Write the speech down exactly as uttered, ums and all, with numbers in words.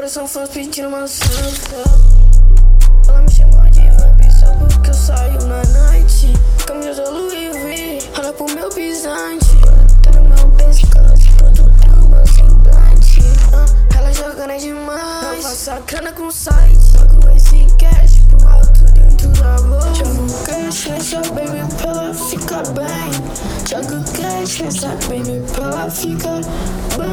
Agora são fãs pedindo uma santa. Ela me chama de vampiro só porque eu saio na night. Camisa Louis V, olha pro meu pisante. Tá no meu pescoço, tudo tá no meu semblante. uh, Ela jogando é demais, não faço grana com site. Jogo esse cash pro alto dentro da boca. Jogo cash nessa baby pra ela ficar bem. Jogo cash nessa baby pra ela ficar bem.